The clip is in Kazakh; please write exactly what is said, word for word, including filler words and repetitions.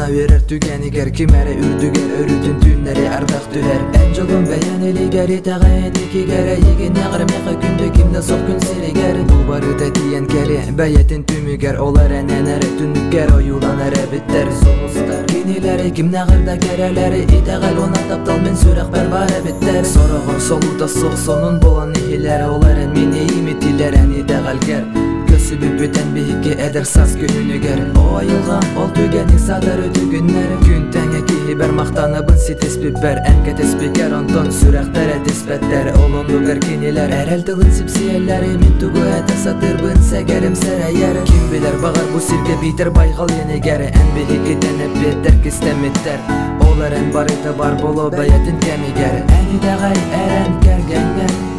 Ана верер түгенигер кимере үрдүгер өрүтүн түннери ардак түлер Эн жолун бәянелигер итагайын икигер Егин ягыр меха күндө кимде сок күн сиригер Бул барыда тиен кери бәятин түмүгер Олар эненери түнүккер оюланар эбиттер Сулустар кинилери кимне гырда керелери Итагал она таптал мен сүрек бербар эбиттер Сорогор солуда сок сонун болон ихилери Олар эн мини имитилер эн итагалгер Көсүбү бүтен бийикке эдер сас күнүнүгер Ойылган ол түгенник садар өтү күннери Күн теңе кихи бер мактаныбын ситес бибер Энке теспикер онтон сүректер этиспеттер Олондугер кинилер эрел тылын сипсиеллери Мин тугу эте сатырбын сегерим серейер Ким билер багар бу сирге битер байгал енигер Эн бийикке денеп беттер кистемиттер Олар эн барыта бар боло бәятин кемигер Эн идагай эрен кергенген